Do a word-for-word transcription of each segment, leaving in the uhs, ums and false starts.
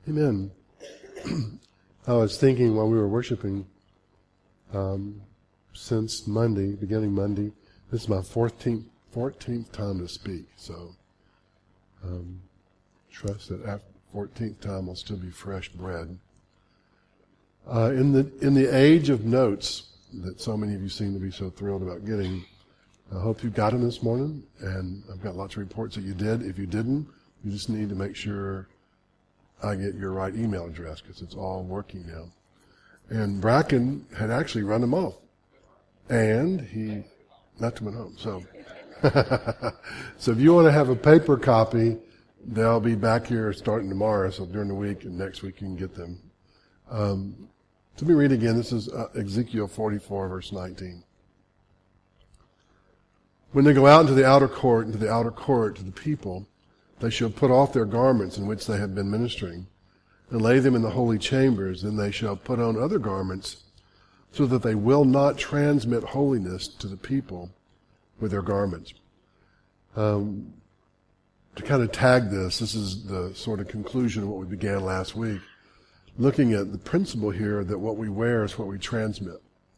Amen. I was thinking while we were worshiping, um, since Monday, beginning Monday, this is my fourteenth, fourteenth time to speak, so um, trust that after the fourteenth time I'll still be fresh bread. Uh, in the in the age of notes that so many of you seem to be so thrilled about getting, I hope you got them this morning, and I've got lots of reports that you did. If you didn't, you just need to make sure I get your right email address because it's all working now. And Bracken had actually run them off, and he left them at home. So, so if you want to have a paper copy, they'll be back here starting tomorrow. So during the week and next week you can get them. Um, Let me read again. This is uh, Ezekiel forty-four, verse nineteen. When they go out into the outer court, into the outer court to the people, they shall put off their garments in which they have been ministering, and lay them in the holy chambers. Then they shall put on other garments, so that they will not transmit holiness to the people with their garments. Um, to kind of tag this, this is the sort of conclusion of what we began last week. Looking at the principle here that what we wear is what we transmit.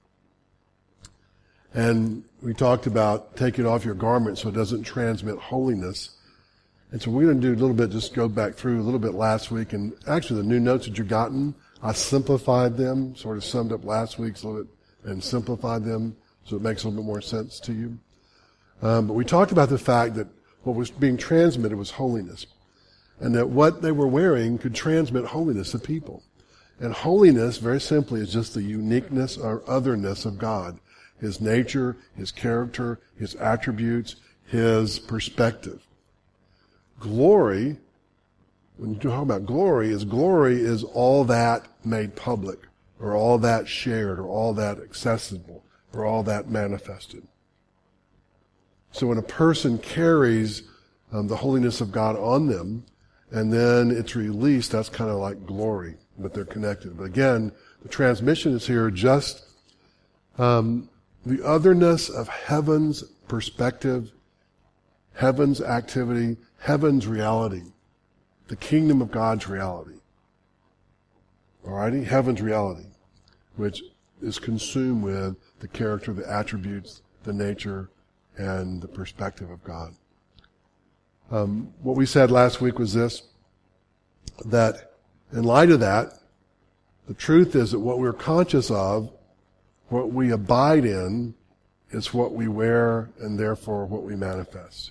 And we talked about taking off your garment so it doesn't transmit holiness. And so we're going to do a little bit, just go back through a little bit last week. And actually the new notes that you've gotten, I simplified them, sort of summed up last week's a little bit and simplified them so it makes a little bit more sense to you. Um, but we talked about the fact that what was being transmitted was holiness. And that what they were wearing could transmit holiness to people. And holiness, very simply, is just the uniqueness or otherness of God. His nature, His character, His attributes, His perspective. Glory, when you talk about glory, is glory is all that made public, or all that shared, or all that accessible, or all that manifested. So when a person carries um, the holiness of God on them, and then it's released, that's kind of like glory, but they're connected. But again, the transmission is here just um, the otherness of heaven's perspective, heaven's activity, heaven's reality, the kingdom of God's reality. Alrighty? Heaven's reality, which is consumed with the character, the attributes, the nature, and the perspective of God. Um, what we said last week was this, that in light of that, the truth is that what we're conscious of, what we abide in, is what we wear and therefore what we manifest.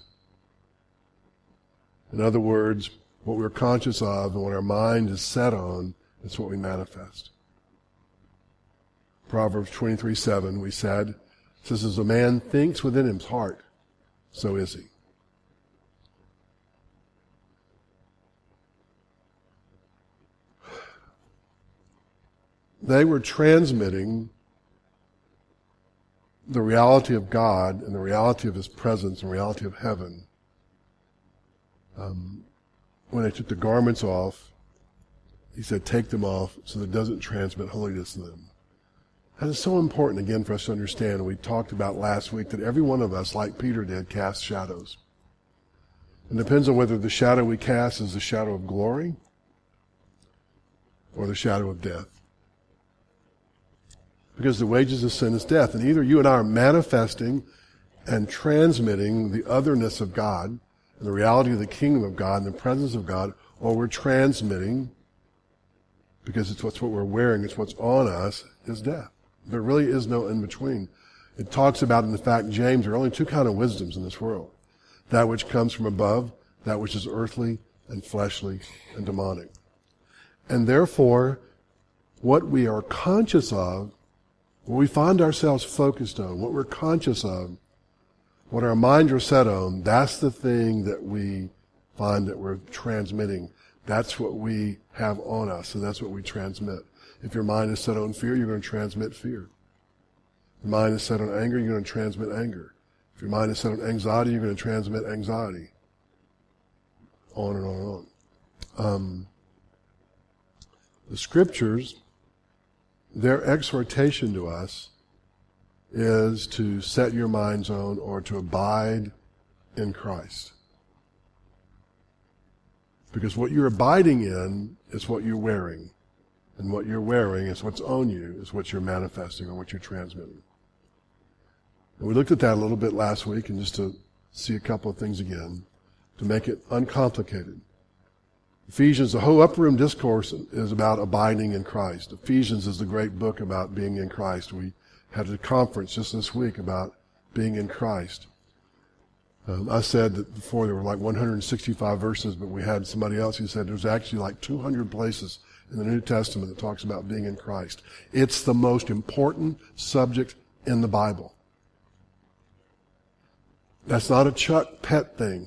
In other words, what we're conscious of and what our mind is set on is what we manifest. Proverbs twenty-three seven, we said, says, as a man thinks within his heart, so is he. They were transmitting the reality of God and the reality of His presence and the reality of heaven. Um, when they took the garments off, He said, take them off so that it doesn't transmit holiness to them. That is so important, again, for us to understand. We talked about last week that every one of us, like Peter did, casts shadows. It depends on whether the shadow we cast is the shadow of glory or the shadow of death. Because the wages of sin is death. And either you and I are manifesting and transmitting the otherness of God and the reality of the kingdom of God and the presence of God, or we're transmitting, because it's what's what we're wearing, it's what's on us, is death. There really is no in-between. It talks about, in the fact, James, there are only two kinds of wisdoms in this world. That which comes from above, that which is earthly and fleshly and demonic. And therefore, what we are conscious of, what we find ourselves focused on, what we're conscious of, what our minds are set on, that's the thing that we find that we're transmitting. That's what we have on us, and that's what we transmit. If your mind is set on fear, you're going to transmit fear. If your mind is set on anger, you're going to transmit anger. If your mind is set on anxiety, you're going to transmit anxiety. On and on and on. Um, the scriptures, their exhortation to us is to set your minds on or to abide in Christ. Because what you're abiding in is what you're wearing. And what you're wearing is what's on you, is what you're manifesting or what you're transmitting. And we looked at that a little bit last week, and just to see a couple of things again, to make it uncomplicated. Ephesians, the whole upper room discourse is about abiding in Christ. Ephesians is the great book about being in Christ. We had a conference just this week about being in Christ. Um, I said that before there were like one hundred sixty-five verses, but we had somebody else who said there's actually like two hundred places in the New Testament that talks about being in Christ. It's the most important subject in the Bible. That's not a Chuck pet thing.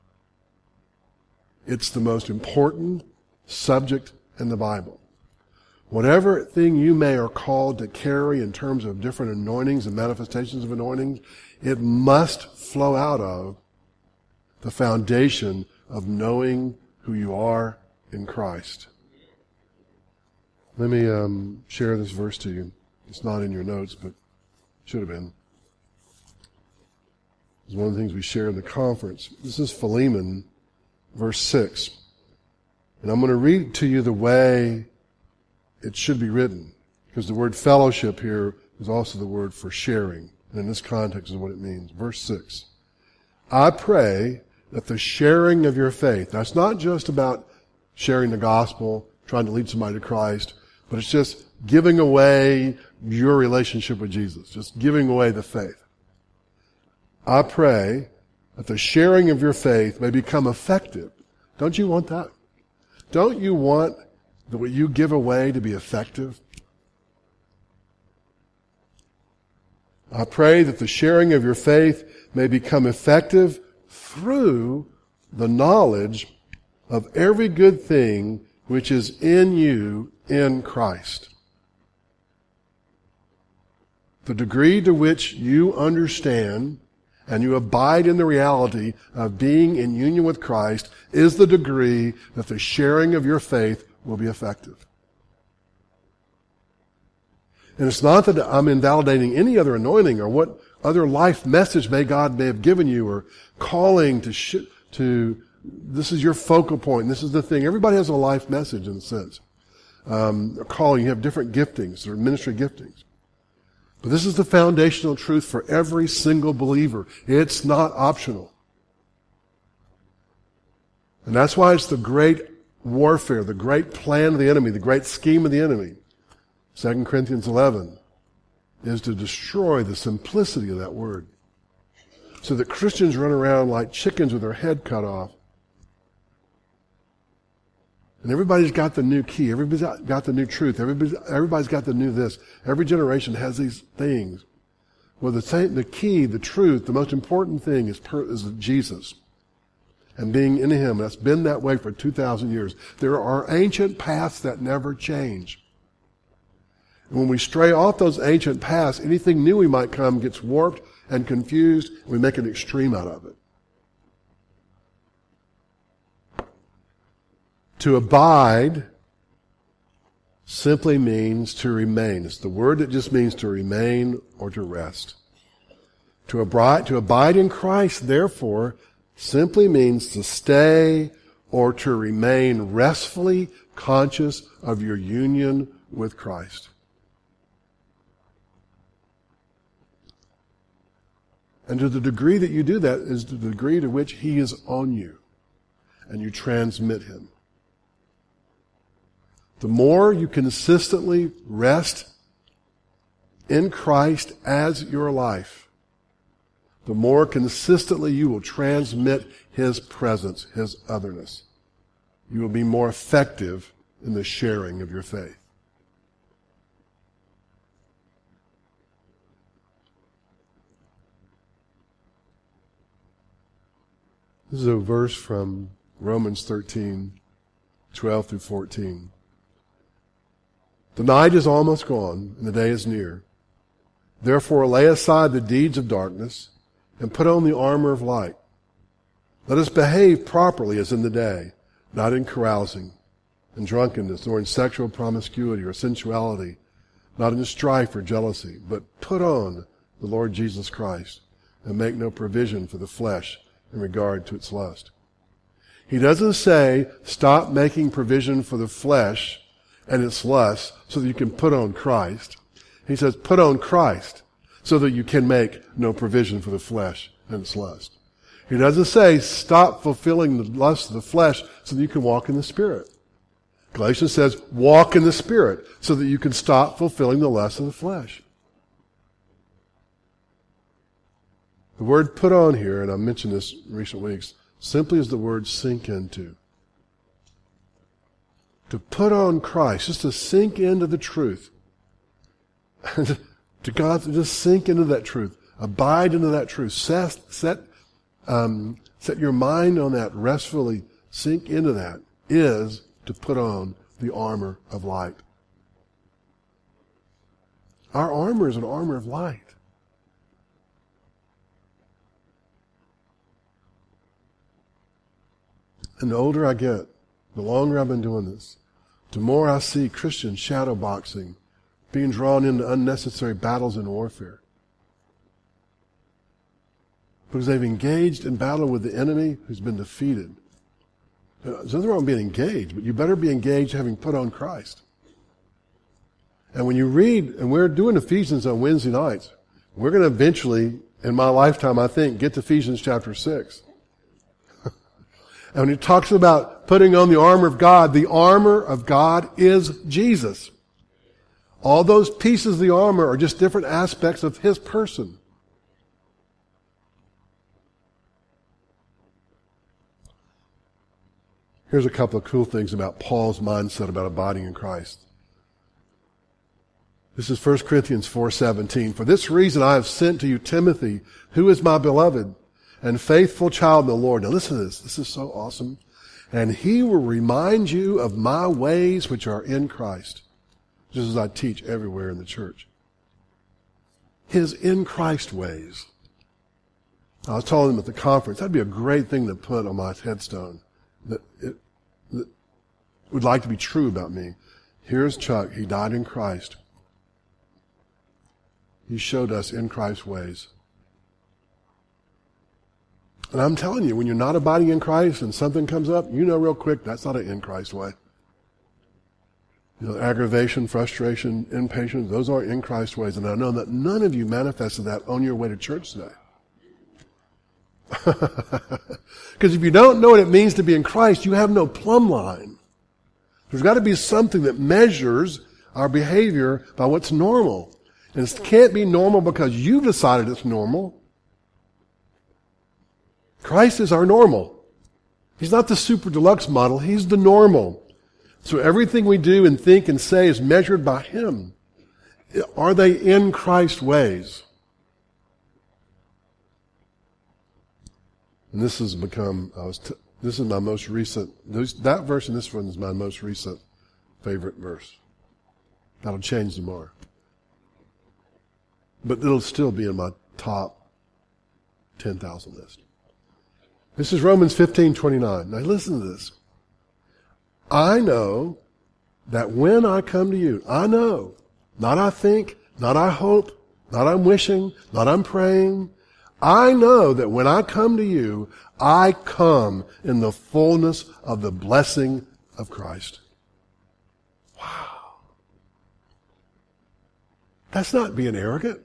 It's the most important subject in the Bible. Whatever thing you may are called to carry in terms of different anointings and manifestations of anointings, it must flow out of the foundation of knowing who you are in Christ. Let me um, share this verse to you. It's not in your notes, but should have been. It's one of the things we shared in the conference. This is Philemon, verse six. And I'm going to read to you the way it should be written, because the word fellowship here is also the word for sharing. And in this context is what it means. Verse six. I pray that the sharing of your faith, now it's not just about sharing the gospel, trying to lead somebody to Christ, but it's just giving away your relationship with Jesus, just giving away the faith. I pray that the sharing of your faith may become effective. Don't you want that? Don't you want that what you give away to be effective? I pray that the sharing of your faith may become effective through the knowledge of every good thing which is in you in Christ. The degree to which you understand and you abide in the reality of being in union with Christ is the degree that the sharing of your faith will be effective. And it's not that I'm invalidating any other anointing or what other life message may God may have given you or calling to, sh- to this is your focal point. This is the thing. Everybody has a life message in a sense. Um, a calling. You have different giftings or ministry giftings. But this is the foundational truth for every single believer. It's not optional. And that's why it's the great warfare, the great plan of the enemy, the great scheme of the enemy. Second Corinthians eleven is to destroy the simplicity of that word. So that Christians run around like chickens with their head cut off. And everybody's got the new key. Everybody's got the new truth. Everybody's, everybody's got the new this. Every generation has these things. Well, the, th- the key, the truth, the most important thing is, per- is Jesus. And being in Him. That's been that way for two thousand years. There are ancient paths that never change. And when we stray off those ancient paths, anything new we might come gets warped and confused, and we make an extreme out of it. To abide simply means to remain. It's the word that just means to remain or to rest. To abide, to abide in Christ, therefore, simply means to stay or to remain restfully conscious of your union with Christ. And to the degree that you do that is the degree to which He is on you and you transmit Him. The more you consistently rest in Christ as your life, the more consistently you will transmit His presence, His otherness. You will be more effective in the sharing of your faith. This is a verse from Romans thirteen, twelve through fourteen. The night is almost gone, and the day is near. Therefore lay aside the deeds of darkness, and put on the armor of light. Let us behave properly as in the day, not in carousing, in drunkenness, nor in sexual promiscuity or sensuality, not in strife or jealousy, but put on the Lord Jesus Christ, and make no provision for the flesh in regard to its lust. He doesn't say, stop making provision for the flesh and its lusts so that you can put on Christ. He says, put on Christ so that you can make no provision for the flesh and its lust. He doesn't say, stop fulfilling the lust of the flesh so that you can walk in the Spirit. Galatians says, walk in the Spirit so that you can stop fulfilling the lust of the flesh. The word put on here, and I've mentioned this in recent weeks, simply is the word sink into. To put on Christ, just to sink into the truth. To God, to just sink into that truth. Abide into that truth. Set, set, um, set your mind on that, restfully sink into that, is to put on the armor of light. Our armor is an armor of light. And the older I get, the longer I've been doing this, the more I see Christians shadow boxing, being drawn into unnecessary battles and warfare. Because they've engaged in battle with the enemy who's been defeated. There's nothing wrong with being engaged, but you better be engaged having put on Christ. And when you read, and we're doing Ephesians on Wednesday nights, we're going to eventually, in my lifetime, I think, get to Ephesians chapter six. And when he talks about putting on the armor of God, the armor of God is Jesus. All those pieces of the armor are just different aspects of his person. Here's a couple of cool things about Paul's mindset about abiding in Christ. This is First Corinthians four seventeen. For this reason I have sent to you Timothy, who is my beloved and faithful child in the Lord. Now listen to this. This is so awesome. And he will remind you of my ways which are in Christ, just as I teach everywhere in the church. His in Christ ways. I was telling them at the conference, that'd be a great thing to put on my headstone. That it that would like to be true about me. Here's Chuck. He died in Christ. He showed us in Christ's ways. And I'm telling you, when you're not abiding in Christ and something comes up, you know real quick, that's not an in Christ way. You know, aggravation, frustration, impatience, those are in Christ ways. And I know that none of you manifested that on your way to church today. Because if you don't know what it means to be in Christ, you have no plumb line. There's got to be something that measures our behavior by what's normal. And it can't be normal because you decided it's normal. Christ is our normal. He's not the super deluxe model. He's the normal. So everything we do and think and say is measured by him. Are they in Christ's ways? And this has become, I was t- this is my most recent, those, that verse and this one is my most recent favorite verse. That'll change tomorrow. But it'll still be in my top ten thousand list. This is Romans fifteen twenty-nine. Now listen to this. I know that when I come to you, I know, not I think, not I hope, not I'm wishing, not I'm praying. I know that when I come to you, I come in the fullness of the blessing of Christ. Wow. That's not being arrogant.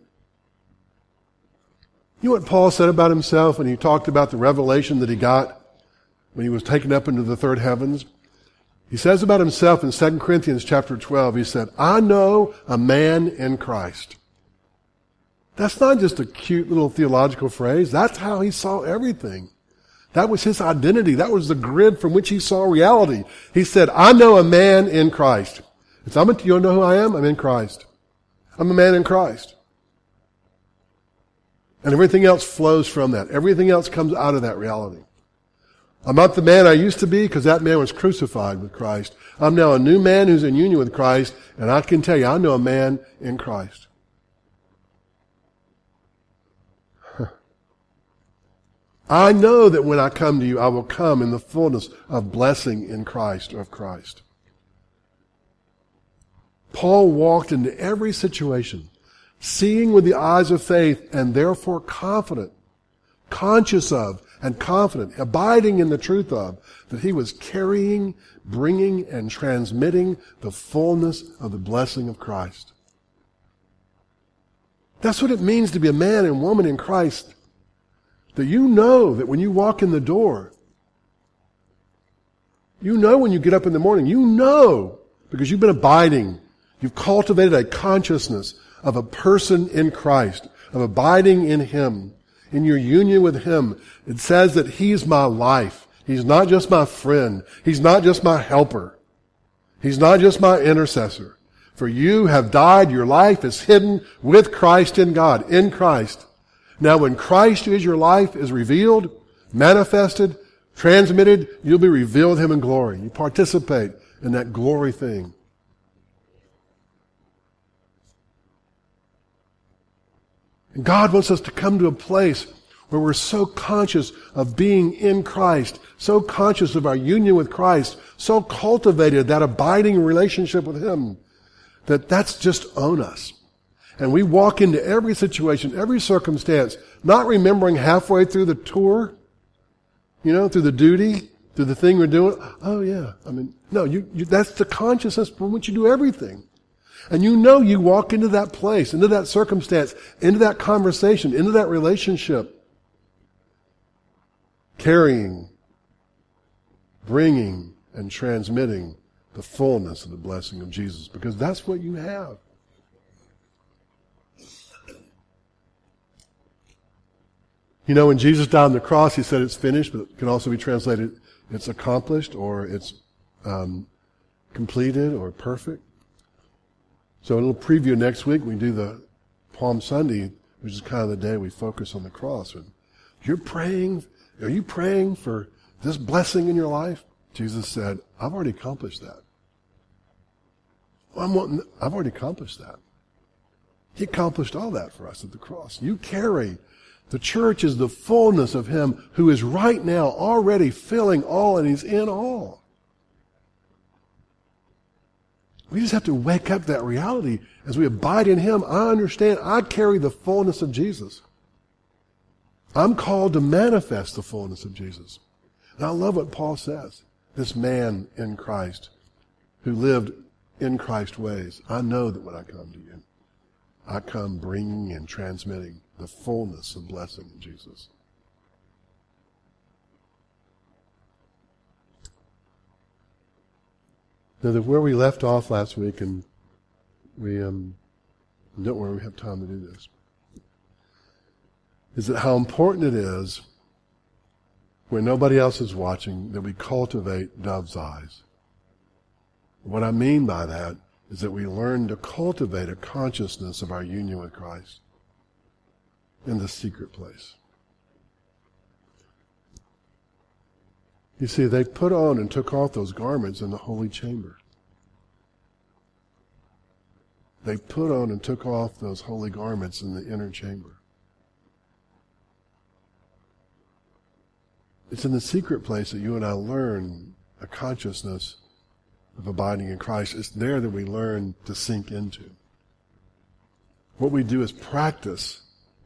You know what Paul said about himself when he talked about the revelation that he got when he was taken up into the third heavens? He says about himself in Second Corinthians chapter twelve, he said, I know a man in Christ. That's not just a cute little theological phrase. That's how he saw everything. That was his identity. That was the grid from which he saw reality. He said, I know a man in Christ. It's, I'm a, you know who I am? I'm in Christ. I'm a man in Christ. And everything else flows from that. Everything else comes out of that reality. I'm not the man I used to be because that man was crucified with Christ. I'm now a new man who's in union with Christ, and I can tell you, I know a man in Christ. I know that when I come to you, I will come in the fullness of blessing in Christ, or of Christ. Paul walked into every situation, seeing with the eyes of faith and therefore confident, conscious of, and confident, abiding in the truth of, that he was carrying, bringing, and transmitting the fullness of the blessing of Christ. That's what it means to be a man and woman in Christ. That you know that when you walk in the door, you know when you get up in the morning, you know, because you've been abiding, you've cultivated a consciousness of a person in Christ, of abiding in him, in your union with him. It says that he's my life. He's not just my friend. He's not just my helper. He's not just my intercessor. For you have died, your life is hidden with Christ in God, in Christ. Now when Christ, who is your life, is revealed, manifested, transmitted, you'll be revealed him in glory. You participate in that glory thing. And God wants us to come to a place where we're so conscious of being in Christ, so conscious of our union with Christ, so cultivated that abiding relationship with him, that that's just on us. And we walk into every situation, every circumstance, not remembering halfway through the tour, you know, through the duty, through the thing we're doing. Oh yeah, I mean, no, you, you that's the consciousness from which you do everything. And you know you walk into that place, into that circumstance, into that conversation, into that relationship, carrying, bringing, and transmitting the fullness of the blessing of Jesus, because that's what you have. You know, when Jesus died on the cross, he said it's finished, but it can also be translated it's accomplished, or it's um, completed, or perfect. So a little preview next week, we do the Palm Sunday, which is kind of the day we focus on the cross. And you're praying, are you praying for this blessing in your life? Jesus said, I've already accomplished that. Well, I'm wanting, I've already accomplished that. He accomplished all that for us at the cross. You carry, the church is the fullness of him who is right now already filling all, and he's in all. We just have to wake up that reality as we abide in him. I understand I carry the fullness of Jesus. I'm called to manifest the fullness of Jesus. And I love what Paul says. This man in Christ who lived in Christ ways. I know that when I come to you, I come bringing and transmitting the fullness of blessing in Jesus. Now, the, where we left off last week, and we um, don't worry, we have time to do this, is that how important it is when nobody else is watching that we cultivate dove's eyes. What I mean by that is that we learn to cultivate a consciousness of our union with Christ in the secret place. You see, they put on and took off those garments in the holy chamber. They put on and took off those holy garments in the inner chamber. It's in the secret place that you and I learn a consciousness of abiding in Christ. It's there that we learn to sink into. What we do is practice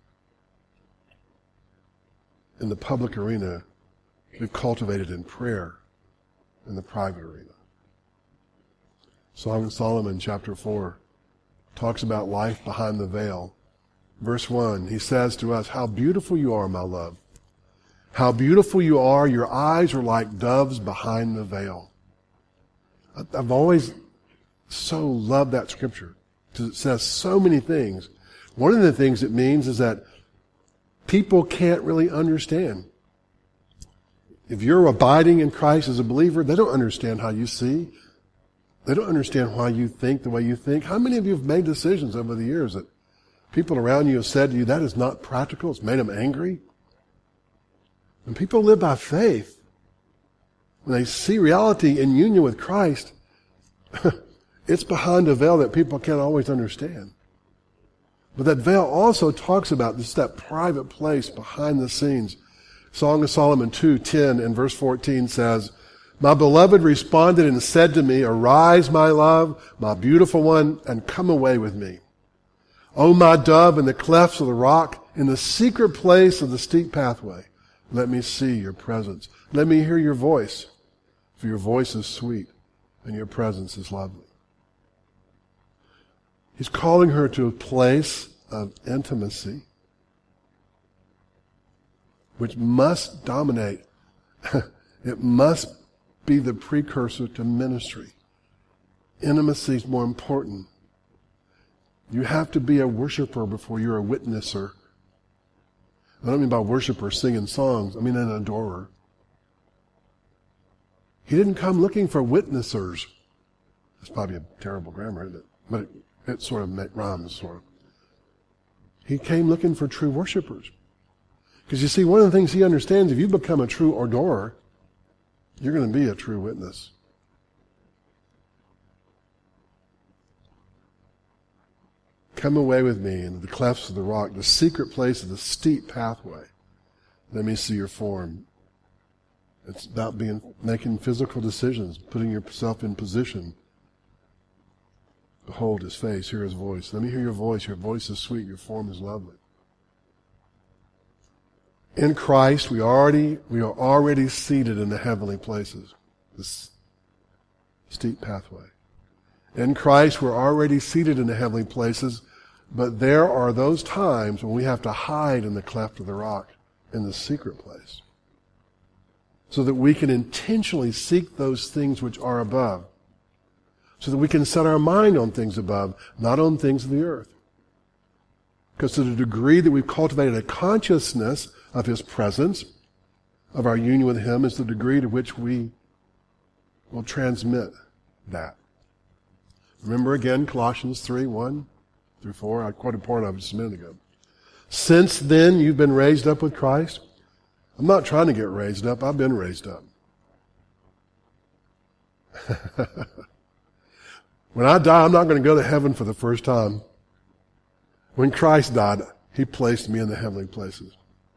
in the public arena. We've cultivated in prayer in the private arena. Song of Solomon, chapter four, talks about life behind the veil. Verse one, he says to us, how beautiful you are, my love. How beautiful you are. Your eyes are like doves behind the veil. I've always so loved that scripture because it says so many things. One of the things it means is that people can't really understand. If you're abiding in Christ as a believer, they don't understand how you see. They don't understand why you think the way you think. How many of you have made decisions over the years that people around you have said to you, that is not practical, it's made them angry? When people live by faith, when they see reality in union with Christ, it's behind a veil that people can't always understand. But that veil also talks about this, that private place behind the scenes. Song of Solomon two ten and verse fourteen says, my beloved responded and said to me, arise, my love, my beautiful one, and come away with me. O my dove, in the clefts of the rock, in the secret place of the steep pathway, Let me see your presence. Let me hear your voice, for your voice is sweet and your presence is lovely. He's calling her to a place of intimacy which must dominate. It must be the precursor to ministry. Intimacy is more important. You have to be a worshiper before you're a witnesser. I don't mean by worshiper singing songs. I mean an adorer. He didn't come looking for witnessers. That's probably a terrible grammar, isn't it? But it, it sort of rhymes, sort of. He came looking for true worshipers. Because you see, one of the things he understands, if you become a true adorer, you're going to be a true witness. Come away with me into the clefts of the rock, the secret place of the steep pathway. Let me see your form. It's about being, making physical decisions, putting yourself in position. Behold his face, hear his voice. Let me hear your voice. Your voice is sweet, your form is lovely. In Christ, we already we are already seated in the heavenly places. This steep pathway. In Christ, we're already seated in the heavenly places, but there are those times when we have to hide in the cleft of the rock, in the secret place, so that we can intentionally seek those things which are above, so that we can set our mind on things above, not on things of the earth. Because to the degree that we've cultivated a consciousness of his presence, of our union with him, is the degree to which we will transmit that. Remember again Colossians three, one through four. I quoted part of it just a minute ago. Since then you've been raised up with Christ. I'm not trying to get raised up. I've been raised up. When I die, I'm not going to go to heaven for the first time. When Christ died, he placed me in the heavenly places.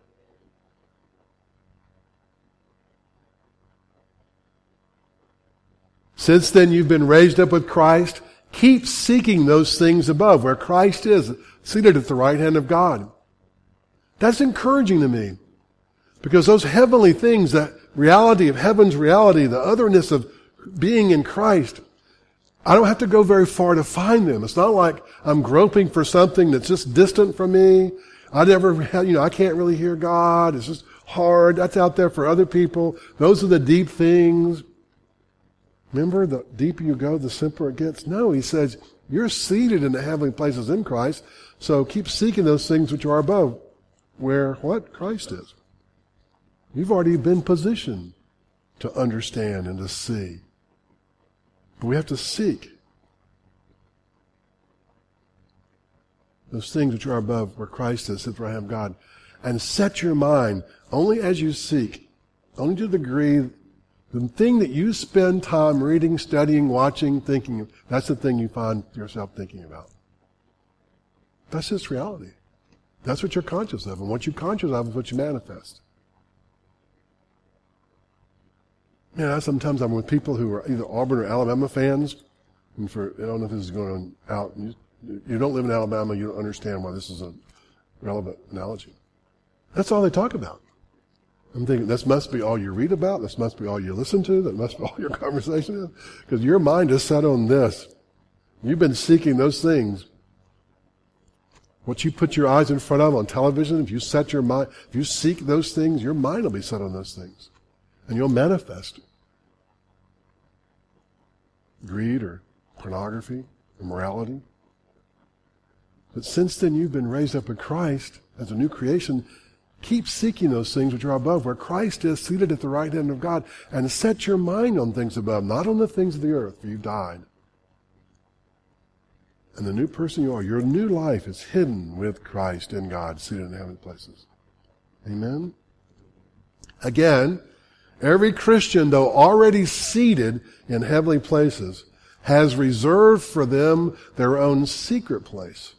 Since then you've been raised up with Christ. Keep seeking those things above, where Christ is, seated at the right hand of God. That's encouraging to me. Because those heavenly things, that reality of heaven's reality, the otherness of being in Christ, I don't have to go very far to find them. It's not like I'm groping for something that's just distant from me. I never, you know, I can't really hear God. It's just hard. That's out there for other people. Those are the deep things. Remember, the deeper you go, the simpler it gets. No, he says, you're seated in the heavenly places in Christ, so keep seeking those things which are above, where what? Christ is. You've already been positioned to understand and to see. But we have to seek those things which are above, where Christ is, at the right hand of God. And set your mind, only as you seek, only to the degree, the thing that you spend time reading, studying, watching, thinking, that's the thing you find yourself thinking about. That's just reality. That's what you're conscious of. And what you're conscious of is what you manifest. You know, sometimes I'm with people who are either Auburn or Alabama fans. And for, I don't know if this is going out. You, you don't live in Alabama, you don't understand why this is a relevant analogy. That's all they talk about. I'm thinking, this must be all you read about. This must be all you listen to. That must be all your conversation is. Because your mind is set on this. You've been seeking those things. What you put your eyes in front of on television, if you set your mind, if you seek those things, your mind will be set on those things. And you'll manifest greed or pornography, immorality. But since then you've been raised up in Christ as a new creation. Keep seeking those things which are above, where Christ is, seated at the right hand of God, and set your mind on things above, not on the things of the earth, for you died. And the new person you are, your new life is hidden with Christ in God, seated in heavenly places. Amen? Again, every Christian, though already seated in heavenly places, has reserved for them their own secret place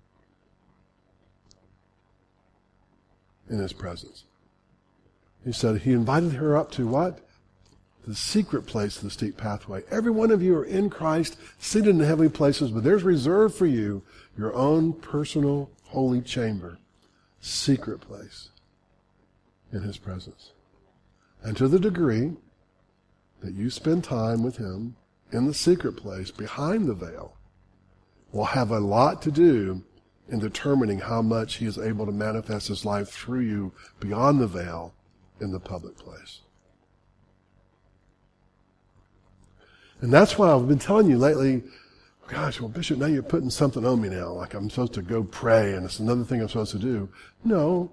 in his presence. He said he invited her up to what? The secret place of the steep pathway. Every one of you are in Christ, seated in the heavenly places, but there's reserved for you your own personal holy chamber, secret place. in his presence. And to the degree that you spend time with him in the secret place behind the veil will have a lot to do in determining how much he is able to manifest his life through you beyond the veil in the public place. And that's why I've been telling you lately, gosh, well, Bishop, now you're putting something on me now, like I'm supposed to go pray and it's another thing I'm supposed to do. No.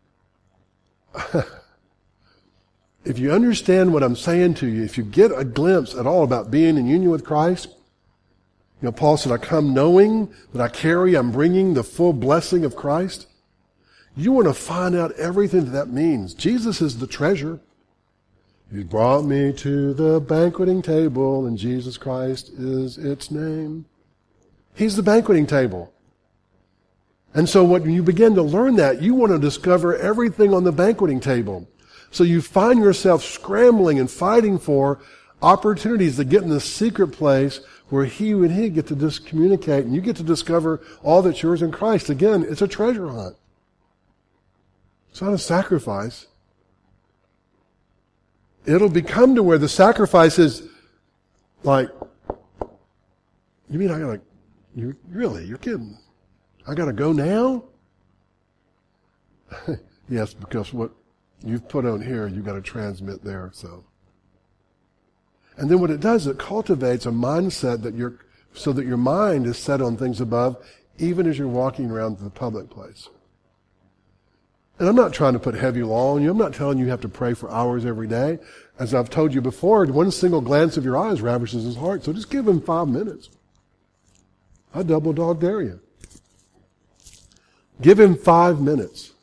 If you understand what I'm saying to you, if you get a glimpse at all about being in union with Christ, you know, Paul said, I come knowing that I carry, I'm bringing the full blessing of Christ. You want to find out everything that that means. Jesus is the treasure. You brought me to the banqueting table, and Jesus Christ is its name. He's the banqueting table. And so when you begin to learn that, you want to discover everything on the banqueting table. So you find yourself scrambling and fighting for opportunities to get in the secret place where he and he get to just communicate, and you get to discover all that's yours in Christ. Again, it's a treasure hunt. It's not a sacrifice. It'll become to where the sacrifice is like, you mean I gotta, you really, you're kidding. I gotta go now? Yes, because what you've put on here, you gotta transmit there, so. And then what it does, it cultivates a mindset that you're, so that your mind is set on things above, even as you're walking around the public place. And I'm not trying to put heavy law on you. I'm not telling you you have to pray for hours every day. As I've told you before, one single glance of your eyes ravishes his heart. So just give him five minutes. I double dog dare you. Give him five minutes.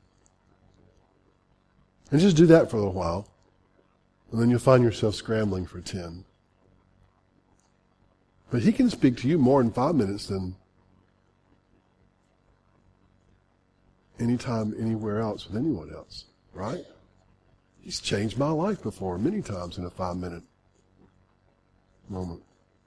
And just do that for a little while. And then you'll find yourself scrambling for ten. But he can speak to you more in five minutes than anytime, anywhere else with anyone else, right? He's changed my life before many times in a five-minute moment.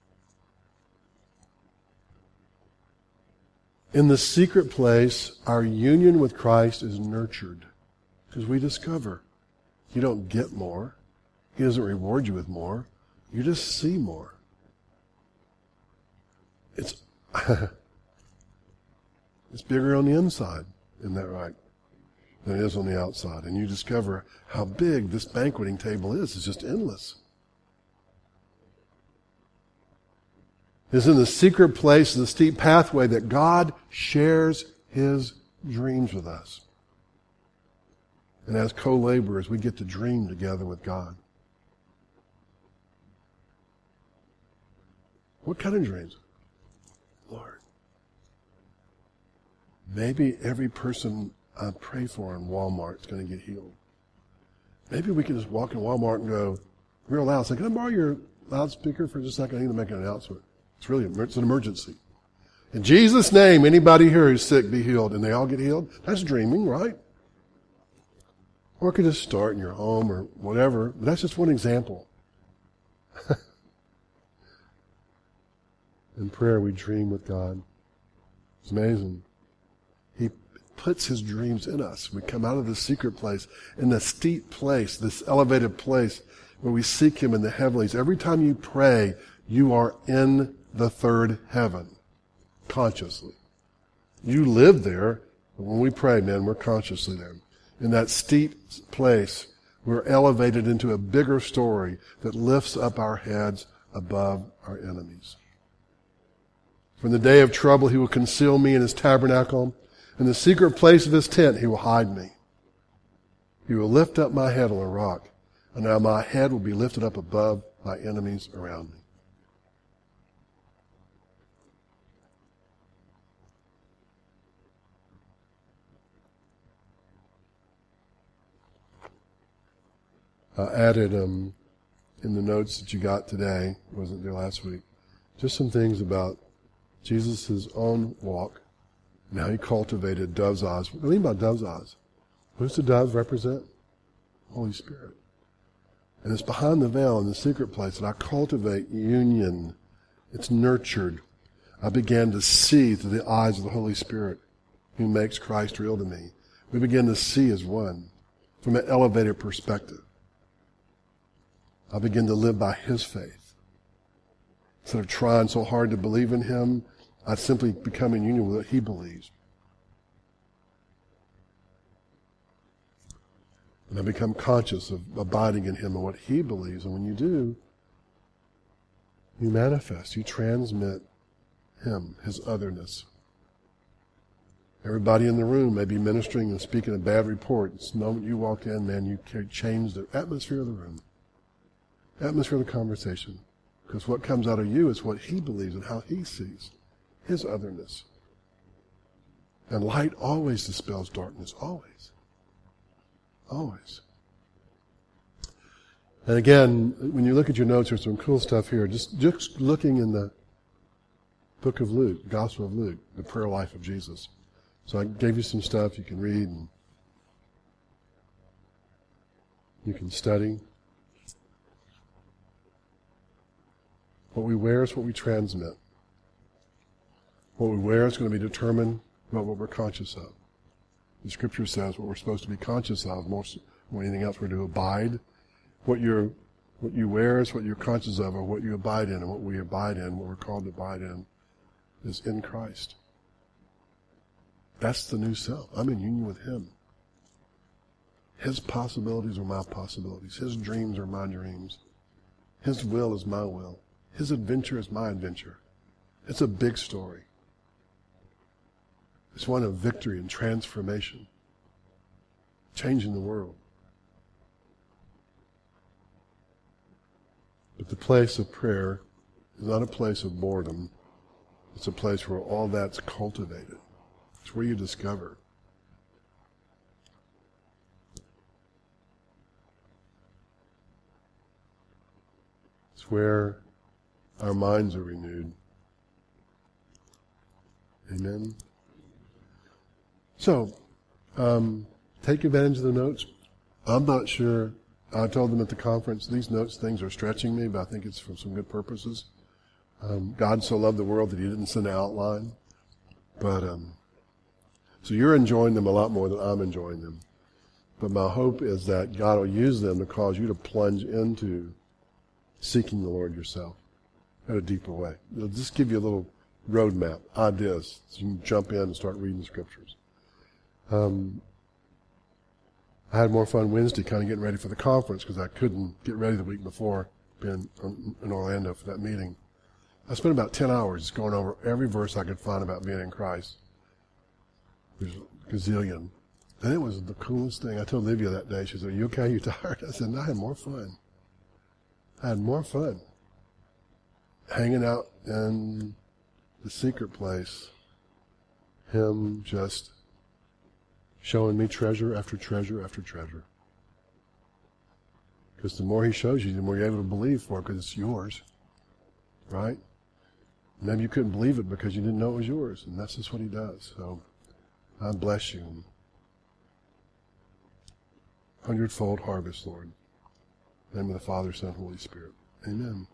In the secret place, our union with Christ is nurtured because we discover you don't get more. He doesn't reward you with more. You just see more. It's it's bigger on the inside. Isn't that right? Than it is on the outside. And you discover how big this banqueting table is. It's just endless. It's in the secret place, the steep pathway that God shares his dreams with us. And as co-laborers, we get to dream together with God. What kind of dreams? Lord, maybe every person I pray for in Walmart is going to get healed. Maybe we can just walk in Walmart and go real loud, say, can I borrow your loudspeaker for just a second? I need to make an announcement. It's really, it's an emergency. In Jesus' name, anybody here who's sick, be healed. And they all get healed. That's dreaming, right? Or it could just start in your home or whatever. But that's just one example. In prayer, we dream with God. It's amazing. He puts his dreams in us. We come out of the secret place, in the steep place, this elevated place where we seek him in the heavenlies. Every time you pray, you are in the third heaven, consciously. You live there, but when we pray, man, we're consciously there. In that steep place, we're elevated into a bigger story that lifts up our heads above our enemies. From the day of trouble, he will conceal me in his tabernacle. In the secret place of his tent, he will hide me. He will lift up my head on a rock, and now my head will be lifted up above my enemies around me. I added um, in the notes that you got today, wasn't there last week, just some things about Jesus' own walk and how he cultivated dove's eyes. What do I mean by dove's eyes? What does the dove represent? Holy Spirit. And it's behind the veil in the secret place that I cultivate union. It's nurtured. I began to see through the eyes of the Holy Spirit who makes Christ real to me. We begin to see as one. from an elevated perspective. I begin to live by his faith. Instead of trying so hard to believe in him, I simply become in union with what he believes. And I become conscious of abiding in him and what he believes. And when you do, you manifest, you transmit him, his otherness. Everybody in the room may be ministering and speaking a bad report. It's the moment you walk in, man, you change the atmosphere of the room, atmosphere of the conversation. Because what comes out of you is what he believes and how he sees his otherness. And light always dispels darkness, always. Always. And again, when you look at your notes, there's some cool stuff here. Just, just looking in the book of Luke, Gospel of Luke, the prayer life of Jesus. So I gave you some stuff you can read and you can study. What we wear is what we transmit. What we wear is going to be determined by what we're conscious of. The scripture says what we're supposed to be conscious of more than anything else, we're to abide. What you're, what you wear is what you're conscious of, or what you abide in, and what we abide in, what we're called to abide in, is in Christ. That's the new self. I'm in union with him. His possibilities are my possibilities. His dreams are my dreams. His will is my will. His adventure is my adventure. It's a big story. It's one of victory and transformation, changing the world. But the place of prayer is not a place of boredom. It's a place where all that's cultivated. It's where you discover. It's where our minds are renewed. Amen. So, um, take advantage of the notes. I'm not sure. I told them at the conference, these notes things are stretching me, but I think it's for some good purposes. Um, God so loved the world that he didn't send an outline. But, um, so you're enjoying them a lot more than I'm enjoying them. But my hope is that God will use them to cause you to plunge into seeking the Lord yourself in a deeper way. It'll just give you a little roadmap, ideas, so you can jump in and start reading the scriptures. Um, I had more fun Wednesday kind of getting ready for the conference because I couldn't get ready the week before being in Orlando for that meeting. I spent about ten hours just going over every verse I could find about being in Christ. There's a gazillion. And it was the coolest thing. I told Livia that day, she said, "Are you okay? You tired?" I said, "No, I had more fun. I had more fun hanging out in the secret place, him just showing me treasure after treasure after treasure. Because the more he shows you, the more you're able to believe for it, because it's yours. Right? Maybe you couldn't believe it because you didn't know it was yours, and that's just what he does. So, I bless you. Hundredfold harvest, Lord. In the name of the Father, Son, Holy Spirit. Amen.